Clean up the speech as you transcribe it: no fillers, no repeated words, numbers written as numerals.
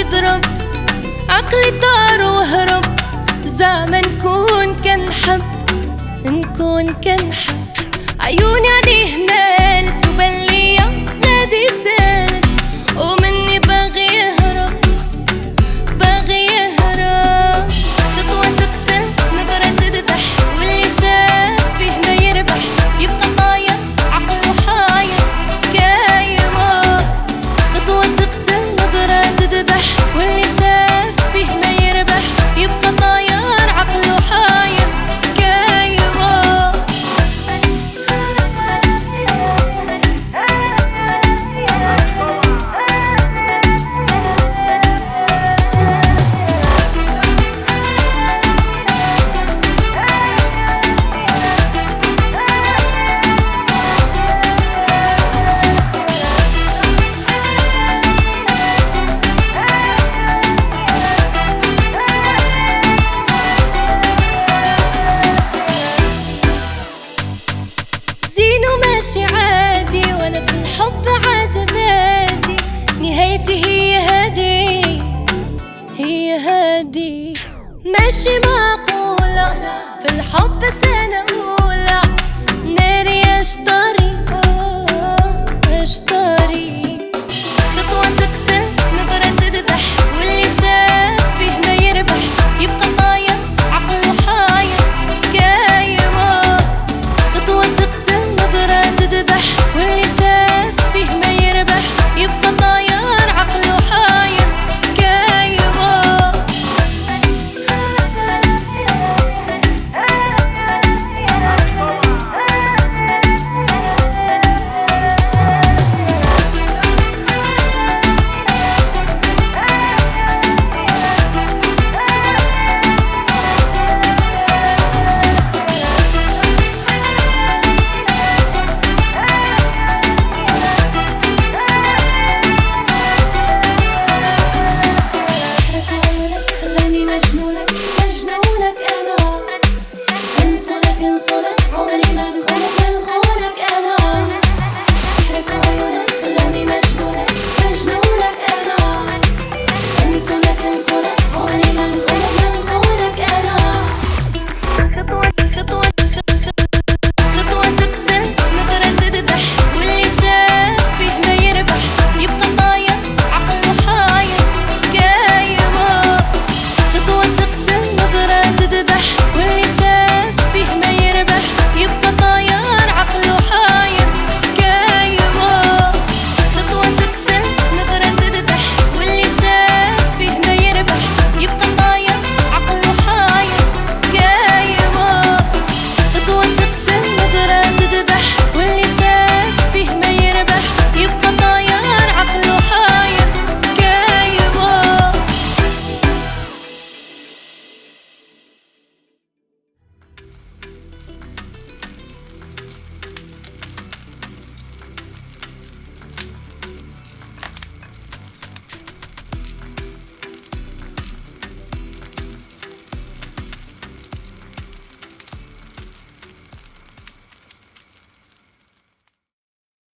يضرب، عقلي طار وهرب. زعما نكون كنحب، نكون كنحب. عيوني عليه مالت وبلية غادي سالت، ومني باغي يهرب، باغي يهرب. خطوة تقتل، نظرة تذبح، واللي شاف فيه ما يربح. يبقى طاير عقله حاير كايمة. خطوة تقتل، نظرة تذبح، واللي شاف فيه ما يربح. يبقى طاير عقله حاير كايمة. ماشي عادي وانا في الحب عاد بادي. نهايتي هي هادي، هي هادي. ماشي معقولة في الحب سنة أولى.